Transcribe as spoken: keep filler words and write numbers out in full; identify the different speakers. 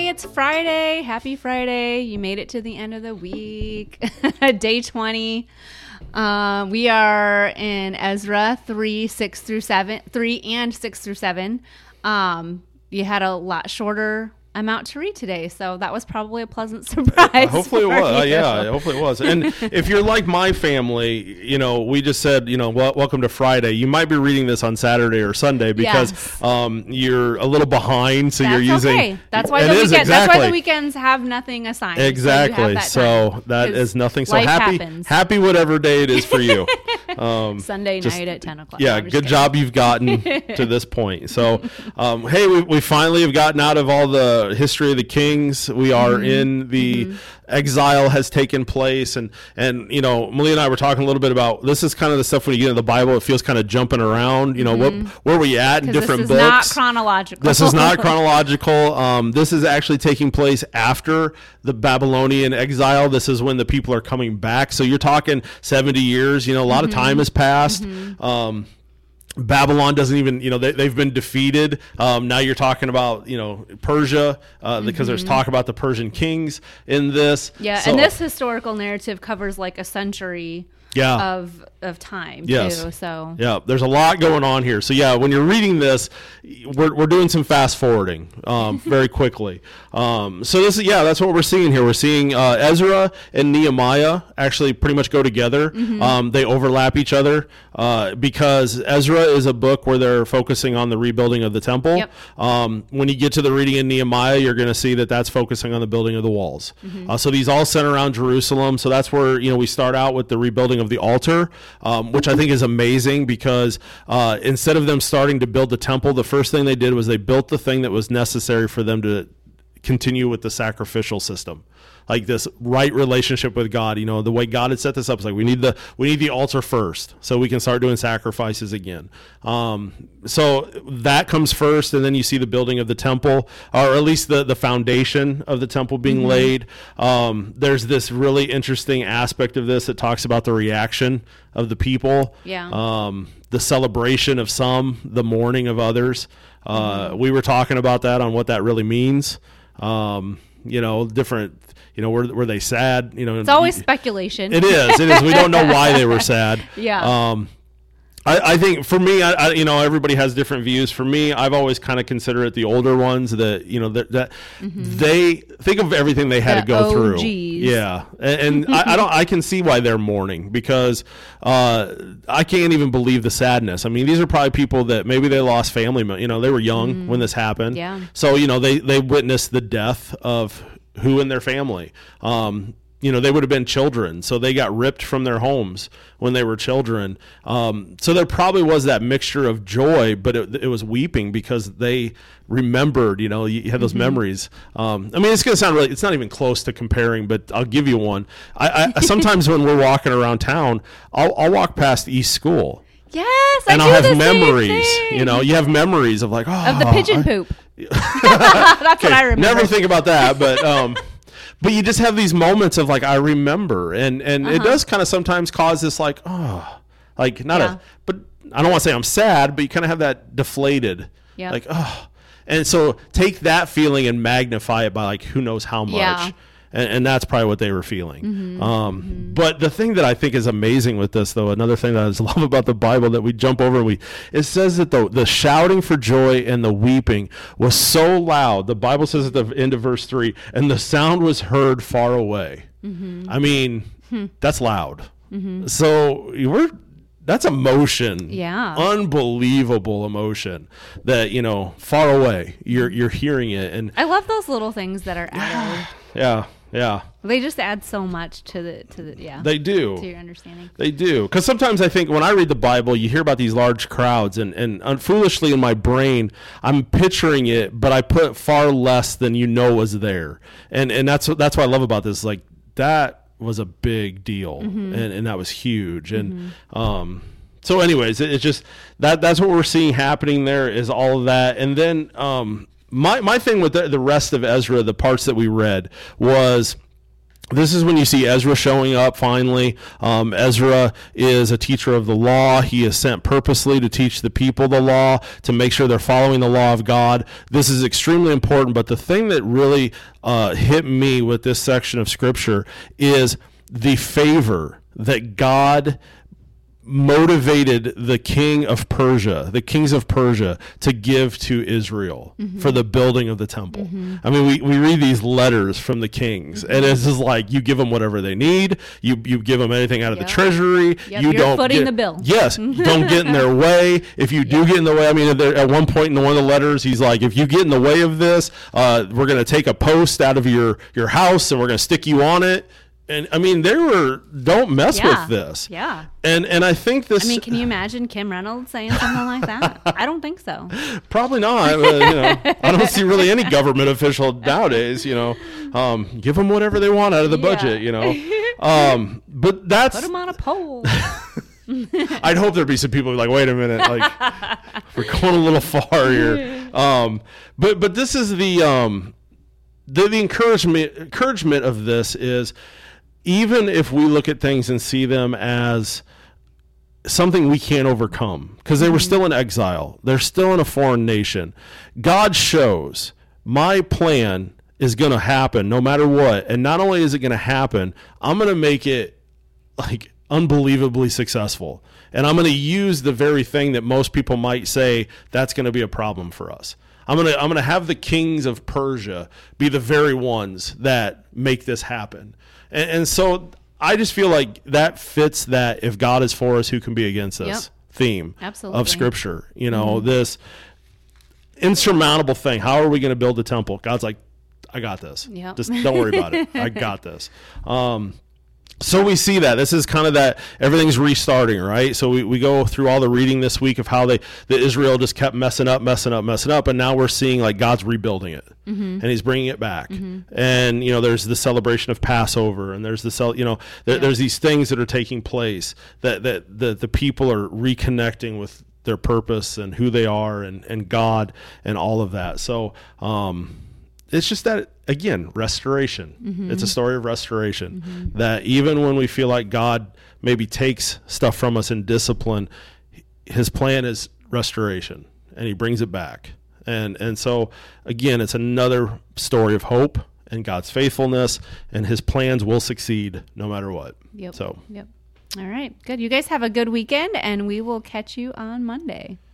Speaker 1: it's Friday. Happy Friday. You made it to the end of the week. Day twenty. Uh, we are in Ezra three, six through seven, three and six through seven. Um, you had a lot shorter amount to read today, so that was probably a pleasant surprise.
Speaker 2: Uh, hopefully it was. Uh, yeah, hopefully it was. And if you're like my family, you know, we just said, you know, well, welcome to Friday. You might be reading this on Saturday or Sunday because
Speaker 1: Yes.
Speaker 2: um, you're a little behind, so
Speaker 1: That's
Speaker 2: you're using.
Speaker 1: okay. That's why
Speaker 2: It
Speaker 1: the
Speaker 2: is,
Speaker 1: weekend. That's why
Speaker 2: exactly.
Speaker 1: the weekends have nothing assigned. So you have
Speaker 2: Exactly.
Speaker 1: that
Speaker 2: So,
Speaker 1: time,
Speaker 2: that
Speaker 1: 'cause
Speaker 2: is nothing. So
Speaker 1: life
Speaker 2: happy,
Speaker 1: happens.
Speaker 2: happy whatever day it is for you. Um,
Speaker 1: Sunday
Speaker 2: just-
Speaker 1: night at ten o'clock.
Speaker 2: Yeah,
Speaker 1: I'm just
Speaker 2: good
Speaker 1: kidding.
Speaker 2: job you've gotten to this point. So, um, hey, we, we finally have gotten out of all the history of the kings. We are
Speaker 1: Mm-hmm.
Speaker 2: in the exile has taken place. And, and, you know, Malia and I were talking a little bit about this is kind of the stuff when you get in the Bible, it feels kind of jumping around. You know, what, where are we at in
Speaker 1: 'Cause
Speaker 2: different
Speaker 1: this is not
Speaker 2: books?
Speaker 1: chronological.
Speaker 2: This is not chronological. Um, this is actually taking place after the Babylonian exile. This is when the people are coming back. So you're talking seventy years. You know, a lot of time has passed. Um, Babylon doesn't even, you know, they, they've been defeated. Um, now you're talking about, you know, Persia, uh, because there's talk about the Persian kings in this.
Speaker 1: Yeah,
Speaker 2: So-
Speaker 1: and this historical narrative covers like a century
Speaker 2: Yeah.
Speaker 1: of of time
Speaker 2: Yes.
Speaker 1: too. So
Speaker 2: Yeah, there's a lot going on here. So yeah, when you're reading this, we're we're doing some fast forwarding um, very quickly. Um, so this is yeah, that's what we're seeing here. We're seeing uh, Ezra and Nehemiah actually pretty much go together. Um, they overlap each other uh, because Ezra is a book where they're focusing on the rebuilding of the temple.
Speaker 1: Yep.
Speaker 2: Um, when you get to the reading in Nehemiah, you're going to see that that's focusing on the building of the walls. Uh, so these all center around Jerusalem. So that's where you know we start out with the rebuilding of the altar, um, which I think is amazing because uh, instead of them starting to build the temple, the first thing they did was they built the thing that was necessary for them to continue with the sacrificial system, like this right relationship with God. You know, the way God had set this up is like we need the we need the altar first, so we can start doing sacrifices again. Um, so that comes first, and then you see the building of the temple, or at least the the foundation of the temple being laid. Um, there's this really interesting aspect of this that talks about the reaction of the people.
Speaker 1: Yeah.
Speaker 2: Um, the celebration of some, the mourning of others. Uh, we were talking about that on what that really means. Um, you know, different, you know, were, were they sad? You know,
Speaker 1: it's always speculation.
Speaker 2: it is, it is. We don't know why they were sad.
Speaker 1: Yeah.
Speaker 2: Um, I, I think for me, I, I, you know, everybody has different views. For me, I've always kind of considered it the older ones that, you know, that, that they think of everything they had
Speaker 1: The
Speaker 2: to go through.
Speaker 1: O Gs.
Speaker 2: Yeah. And, and I, I don't, I can see why they're mourning because uh, I can't even believe the sadness. I mean, these are probably people that maybe they lost family, mem- you know, they were young when this happened.
Speaker 1: Yeah.
Speaker 2: So, you know, they, they witnessed the death of who in their family. Um, you know, they would have been children, so they got ripped from their homes when they were children. Um, so there probably was that mixture of joy, but it, it was weeping because they remembered, you know, you had those memories. Um, I mean, it's going to sound really, it's not even close to comparing, but I'll give you one. I, I sometimes when we're walking around town, I'll, I'll walk past East School.
Speaker 1: Yes,
Speaker 2: And
Speaker 1: I
Speaker 2: I'll
Speaker 1: do
Speaker 2: have
Speaker 1: the same
Speaker 2: memories,
Speaker 1: thing.
Speaker 2: you know, you have memories of like, oh,
Speaker 1: of the pigeon
Speaker 2: I-
Speaker 1: poop. That's what I remember.
Speaker 2: Never think about that, but um, but you just have these moments of like I remember, and and
Speaker 1: Uh-huh.
Speaker 2: it does kind of sometimes cause this like oh, like not
Speaker 1: Yeah.
Speaker 2: a, but I don't want to say I'm sad, but you kind of have that deflated,
Speaker 1: Yep.
Speaker 2: like oh, and so take that feeling and magnify it by like who knows how much.
Speaker 1: Yeah.
Speaker 2: And, and that's probably what they were feeling.
Speaker 1: Mm-hmm.
Speaker 2: Um, mm-hmm. But the thing that I think is amazing with this, though, another thing that I just love about the Bible that we jump over, and we it says that the the shouting for joy and the weeping was so loud. The Bible says at the end of verse three, and the sound was heard far away. Mm-hmm. I mean, hmm. that's loud. Mm-hmm. So we're that's emotion.
Speaker 1: Yeah.
Speaker 2: Unbelievable emotion that, you know, far away. You're you're hearing it. And
Speaker 1: I love those little things that are added.
Speaker 2: yeah. Yeah.
Speaker 1: They just add so much to the to the yeah.
Speaker 2: They do.
Speaker 1: To your understanding.
Speaker 2: They do. Because sometimes I think when I read the Bible, you hear about these large crowds, and, and unfoolishly in my brain, I'm picturing it, but I put far less than you know was there. And and that's what that's what I love about this. Like that was a big deal, mm-hmm. and, and that was huge. And mm-hmm. um so anyways, it, it's just that that's what we're seeing happening there is all of that. And then um My my thing with the, the rest of Ezra, the parts that we read, was This is when you see Ezra showing up finally. Um, Ezra is a teacher of the law. He is sent purposely to teach the people the law, to make sure they're following the law of God. This is extremely important, but the thing that really uh, hit me with this section of Scripture is the favor that God motivated the king of Persia, the kings of Persia, to give to Israel mm-hmm. for the building of the temple. Mm-hmm. I mean, we, we read these letters from the kings, mm-hmm. and it's just like, you give them whatever they need. You you give them anything out of yep. the treasury.
Speaker 1: Yep,
Speaker 2: you
Speaker 1: you're
Speaker 2: don't
Speaker 1: footing
Speaker 2: get,
Speaker 1: the bill.
Speaker 2: Yes, don't get in their way. If you do yep. get in the way, I mean, at one point in one of the letters, he's like, if you get in the way of this, uh, we're going to take a post out of your, your house, and we're going to stick you on it. And I mean, they were, don't mess
Speaker 1: yeah.
Speaker 2: with this.
Speaker 1: Yeah.
Speaker 2: And and I think this.
Speaker 1: I mean, can you imagine Kim Reynolds saying something like that? I don't think so.
Speaker 2: Probably not. Uh, you know, I don't see really any government official nowadays. You know, um, give them whatever they want out of the yeah. budget. You know, um, but that's
Speaker 1: put them on a pole.
Speaker 2: I'd hope there'd be some people like, wait a minute, like we're going a little far here. Um, but but this is the um, the the encouragement encouragement of this is, even if we look at things and see them as something we can't overcome, because they were still in exile, they're still in a foreign nation, God shows my plan is going to happen no matter what. And not only is it going to happen, I'm going to make it like unbelievably successful. And I'm going to use the very thing that most people might say that's going to be a problem for us. I'm going to I'm going to have the kings of Persia be the very ones that make this happen. And, and so I just feel like that fits that if God is for us, who can be against us
Speaker 1: yep.
Speaker 2: theme
Speaker 1: Absolutely.
Speaker 2: Of Scripture. You know,
Speaker 1: mm-hmm.
Speaker 2: this insurmountable thing. How are we going to build a temple? God's like, I got this.
Speaker 1: Yep.
Speaker 2: Just don't worry about it. I got this. Um, So we see that this is kind of that everything's restarting, right? So we, we go through all the reading this week of how they the Israel just kept messing up, messing up, messing up, and now we're seeing like God's rebuilding it, mm-hmm. and He's bringing it back. Mm-hmm. And you know, there's the celebration of Passover, and there's the cel- you know, there, yeah. there's these things that are taking place that that the the people are reconnecting with their purpose and who they are, and and God and all of that. So um, it's just that. Again, restoration. Mm-hmm. It's a story of restoration. Mm-hmm. That even when we feel like God maybe takes stuff from us in discipline, His plan is restoration, and He brings it back. And and so, again, it's another story of hope and God's faithfulness, and His plans will succeed no matter what.
Speaker 1: Yep.
Speaker 2: So.
Speaker 1: Yep. All right. Good. You guys have a good weekend, and we will catch you on Monday.